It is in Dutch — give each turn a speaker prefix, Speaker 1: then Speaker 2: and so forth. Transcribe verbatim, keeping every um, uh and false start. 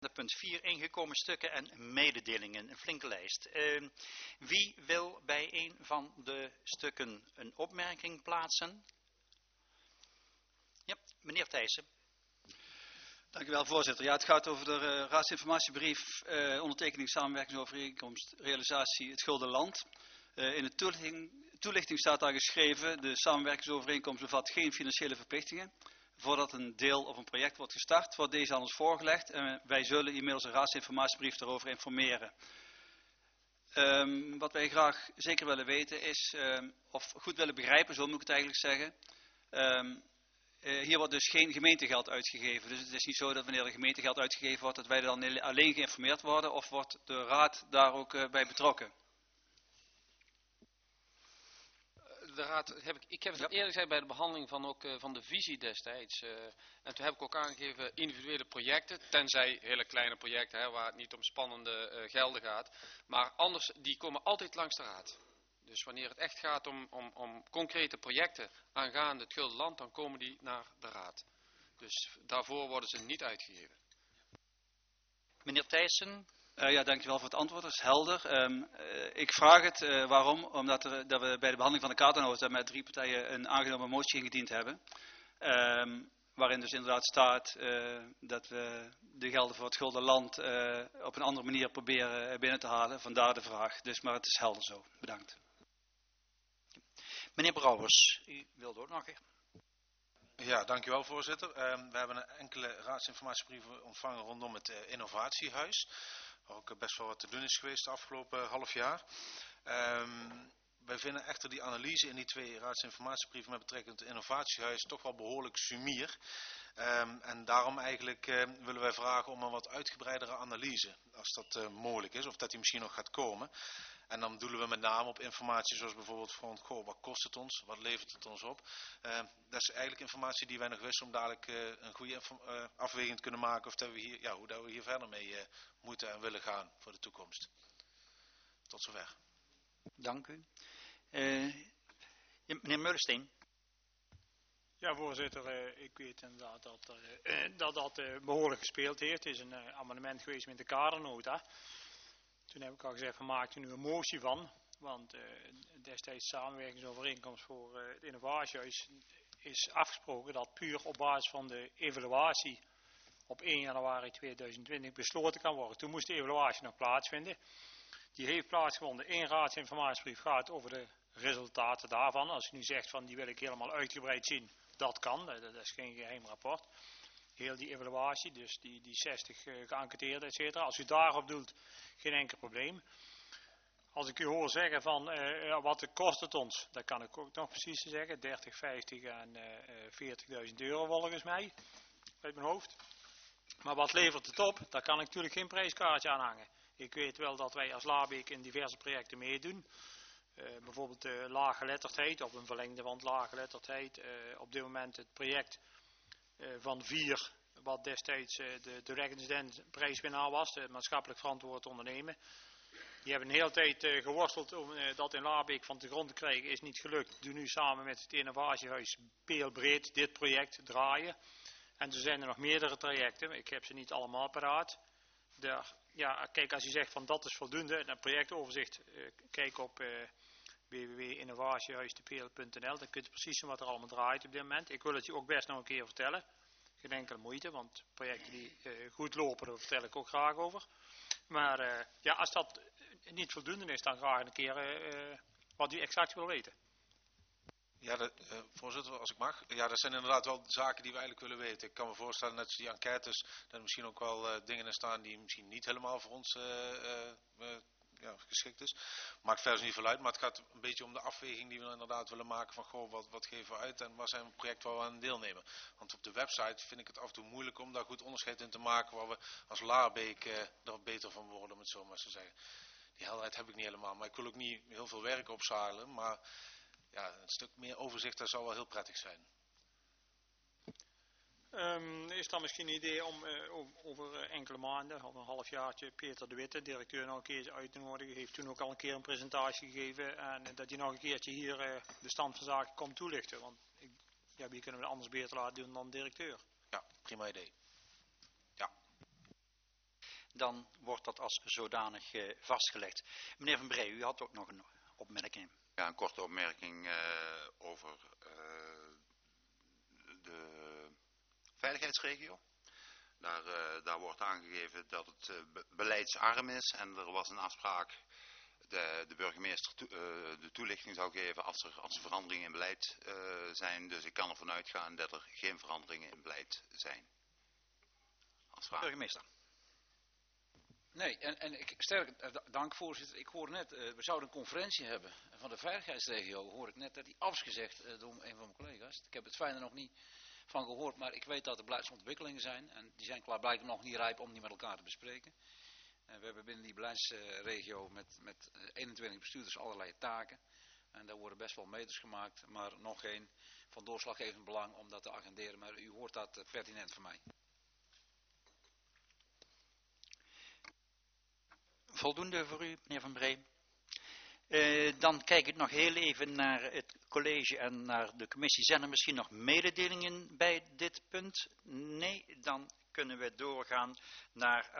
Speaker 1: Punt vier, ingekomen stukken en mededelingen, een flinke lijst. Uh, wie wil bij een van de stukken een opmerking plaatsen? Ja, meneer Thijssen.
Speaker 2: Dank u wel, voorzitter. Ja, het gaat over de uh, raadsinformatiebrief, uh, ondertekening, samenwerkingsovereenkomst, realisatie het Gulden Land. Uh, in de toelichting, toelichting staat daar geschreven, de samenwerkingsovereenkomst bevat geen financiële verplichtingen. Voordat een deel of een project wordt gestart, wordt deze aan ons voorgelegd en wij zullen inmiddels een raadsinformatiebrief daarover informeren. Um, wat wij graag zeker willen weten is, um, of goed willen begrijpen, zo moet ik het eigenlijk zeggen. Um, uh, hier wordt dus geen gemeentegeld uitgegeven. Dus het is niet zo dat wanneer er gemeentegeld uitgegeven wordt, dat wij dan alleen geïnformeerd worden, of wordt de raad daar ook uh, bij betrokken?
Speaker 3: De raad heb ik, ik heb het ja. eerlijk gezegd bij de behandeling van, ook, uh, van de visie destijds. Uh, en toen heb ik ook aangegeven individuele projecten, tenzij hele kleine projecten hè, waar het niet om spannende uh, gelden gaat. Maar anders, die komen altijd langs de raad. Dus wanneer het echt gaat om, om, om concrete projecten aangaande het Gulden Land, dan komen die naar de raad. Dus daarvoor worden ze niet uitgegeven.
Speaker 1: Meneer Thijssen.
Speaker 2: Uh, ja, dankjewel voor het antwoord. Dat is helder. Um, uh, ik vraag het, uh, waarom? Omdat er, dat we bij de behandeling van de kaartennota met drie partijen een aangenomen motie ingediend hebben. Um, waarin dus inderdaad staat uh, dat we de gelden voor het Gulden Land uh, op een andere manier proberen binnen te halen. Vandaar de vraag. Dus, maar het is helder zo. Bedankt.
Speaker 1: Meneer Brouwers, u wilde ook nog even.
Speaker 4: Ja, dankjewel voorzitter. Uh, we hebben een enkele raadsinformatiebrieven ontvangen rondom het uh, innovatiehuis. Waar ook best wel wat te doen is geweest de afgelopen half jaar. Um, wij vinden echter die analyse in die twee raadsinformatiebrieven met betrekking tot het innovatiehuis toch wel behoorlijk sumier. Um, en daarom eigenlijk uh, willen wij vragen om een wat uitgebreidere analyse, als dat uh, mogelijk is, of dat die misschien nog gaat komen. En dan doelen we met name op informatie zoals bijvoorbeeld van, goh, wat kost het ons, wat levert het ons op. Uh, dat is eigenlijk informatie die wij nog wisten om dadelijk uh, een goede uh, afweging te kunnen maken of dat we hier, ja, hoe dat we hier verder mee uh, moeten en willen gaan voor de toekomst. Tot zover.
Speaker 1: Dank u. Uh, meneer Meulensteen.
Speaker 5: Ja, voorzitter, uh, ik weet inderdaad dat uh, dat, dat uh, behoorlijk gespeeld heeft. Het is een uh, amendement geweest met de kadernota. Toen heb ik al gezegd, we maken er nu een motie van. Want uh, destijds samenwerkingsovereenkomst voor uh, het innovatiehuis is afgesproken dat puur op basis van de evaluatie op één januari tweeduizend twintig besloten kan worden. Toen moest de evaluatie nog plaatsvinden. Die heeft plaatsgevonden. Eén raadsinformatiebrief gaat over de resultaten daarvan. Als u nu zegt van die wil ik helemaal uitgebreid zien, dat kan. Dat is geen geheim rapport. Heel die evaluatie, dus die, die zestig uh, geënquêteerden, et cetera. Als u daarop doelt, geen enkel probleem. Als ik u hoor zeggen van uh, wat kost het ons, dat kan ik ook nog precies zeggen. dertig, vijftig en uh, veertigduizend euro volgens mij, uit mijn hoofd. Maar wat levert het op? Daar kan ik natuurlijk geen prijskaartje aan hangen. Ik weet wel dat wij als Laarbeek in diverse projecten meedoen. Uh, bijvoorbeeld uh, laaggeletterdheid, of een verlengde van laaggeletterdheid. Uh, op dit moment het project uh, van vier, wat destijds uh, de, de Rechtsden prijswinnaar was, het maatschappelijk verantwoord ondernemen. Die hebben een hele tijd uh, geworsteld om uh, dat in Laarbeek van de grond te krijgen, is niet gelukt. Doen nu samen met het innovatiehuis peelbreed dit project draaien. En er zijn er nog meerdere trajecten, ik heb ze niet allemaal paraat. Daar, ja, kijk, als u zegt van dat is voldoende, een projectoverzicht, uh, kijk op uh, w w w punt innovatiehuisdepeel punt n l, dan kunt u precies zien wat er allemaal draait op dit moment. Ik wil het u ook best nog een keer vertellen, geen enkele moeite, want projecten die uh, goed lopen, daar vertel ik ook graag over. Maar uh, ja, als dat niet voldoende is, dan graag een keer uh, wat u exact wil weten.
Speaker 4: Ja, de, uh, voorzitter, als ik mag. Ja, dat zijn inderdaad wel zaken die we eigenlijk willen weten. Ik kan me voorstellen, net als die enquêtes, dat er misschien ook wel uh, dingen in staan die misschien niet helemaal voor ons uh, uh, uh, ja, geschikt is. Maakt verder niet veel uit, maar het gaat een beetje om de afweging die we inderdaad willen maken van, goh, wat, wat geven we uit en waar zijn we een project waar we aan deelnemen. Want op de website vind ik het af en toe moeilijk om daar goed onderscheid in te maken, waar we als Laarbeek uh, er beter van worden, om het zo maar te zeggen. Die helderheid heb ik niet helemaal, maar ik wil ook niet heel veel werk opzadelen, maar ja, een stuk meer overzicht, dat zou wel heel prettig zijn.
Speaker 5: Um, is dan misschien een idee om uh, over, over uh, enkele maanden, of een halfjaartje, Peter de Witte, directeur, nog een keer uit te nodigen. Heeft toen ook al een keer een presentatie gegeven. En uh, dat hij nog een keertje hier uh, de stand van zaken komt toelichten. Want ik, ja, wie kunnen we anders beter laten doen dan directeur?
Speaker 4: Ja, prima idee. Ja.
Speaker 1: dan wordt dat als zodanig uh, vastgelegd. Meneer Van Bree, u had ook nog een opmerking.
Speaker 6: Ja, een korte opmerking uh, over uh, de veiligheidsregio. Daar, uh, daar wordt aangegeven dat het uh, be beleidsarm is en er was een afspraak. De, de burgemeester to, uh, de toelichting zou geven als er, als er veranderingen in beleid uh, zijn. Dus ik kan ervan uitgaan dat er geen veranderingen in beleid zijn. Als vraag.
Speaker 1: Burgemeester.
Speaker 7: Nee, en, en ik, sterk, dank voorzitter. Ik hoor net, uh, we zouden een conferentie hebben van de veiligheidsregio. Hoor ik net dat die afgezegd uh, door een van mijn collega's. Ik heb het fijn er nog niet van gehoord, maar ik weet dat er beleidsontwikkelingen zijn. En die zijn klaarblijkelijk nog niet rijp om die met elkaar te bespreken. Uh, we hebben binnen die beleidsregio met, met eenentwintig bestuurders allerlei taken. En daar worden best wel meters gemaakt, maar nog geen van doorslaggevend belang om dat te agenderen. Maar u hoort dat uh, pertinent van mij.
Speaker 1: Voldoende voor u, meneer Van Bree. Uh, dan kijk ik nog heel even naar het college en naar de commissie. Zijn er misschien nog mededelingen bij dit punt? Nee, dan kunnen we doorgaan naar